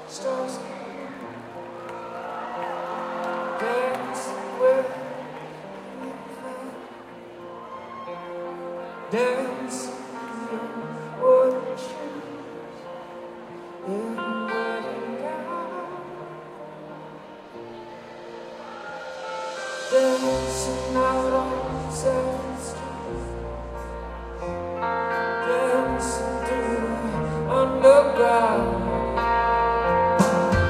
stars dance with dance watching in wedding gown, dancing out on South Street, dancing through the underground.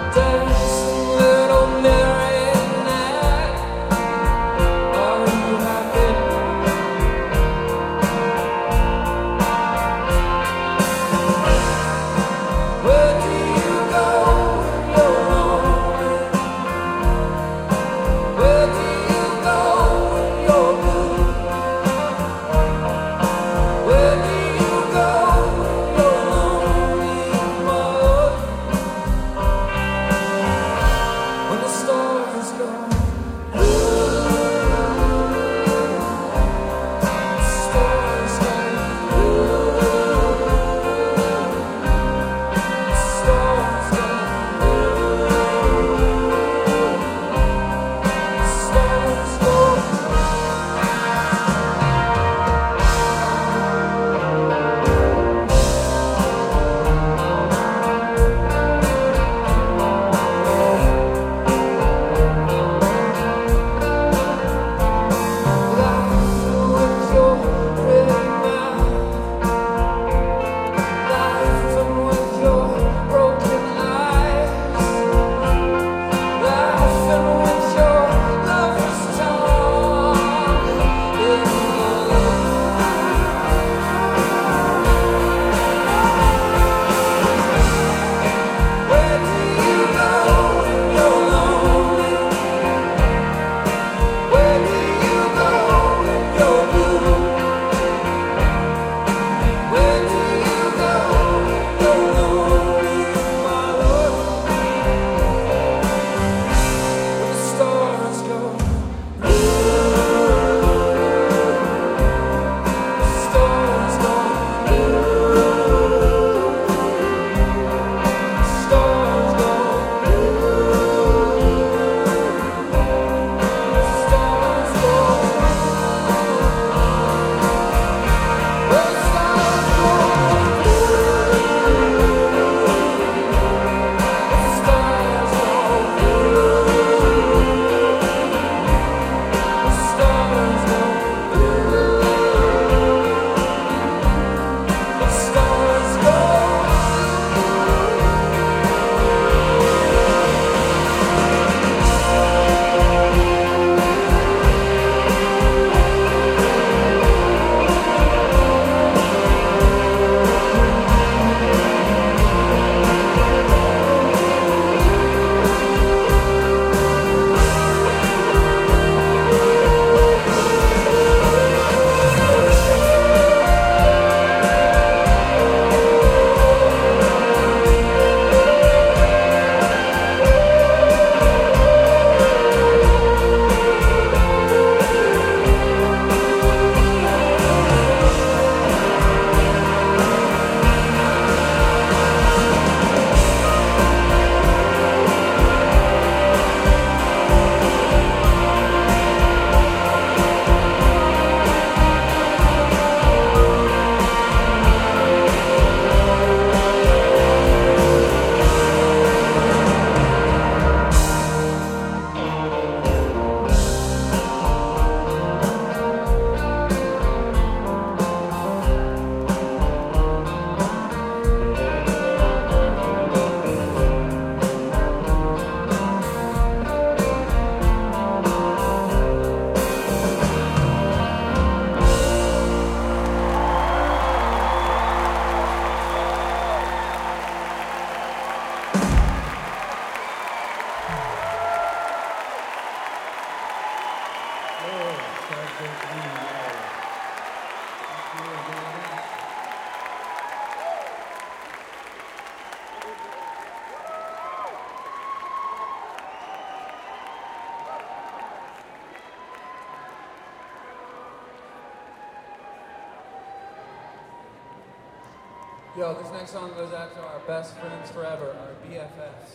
Yo, this next song goes out to our best friends forever, our BFFs.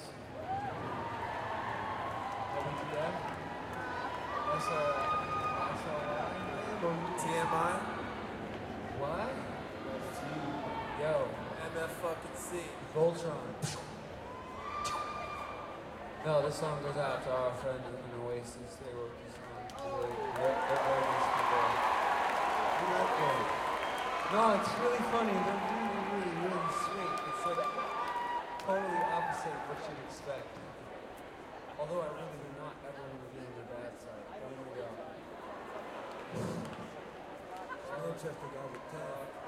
WTF? TMI, What? Yo, MF fucking C. Voltron. No, this song goes out to our friends in Oasis. They wrote this song. They're very nice people. You like that? No, it's really funny. They're really sweet. It's like totally opposite of what you'd expect. Although I really do not ever want to be on the bad side. There we go. Manchester got it 10.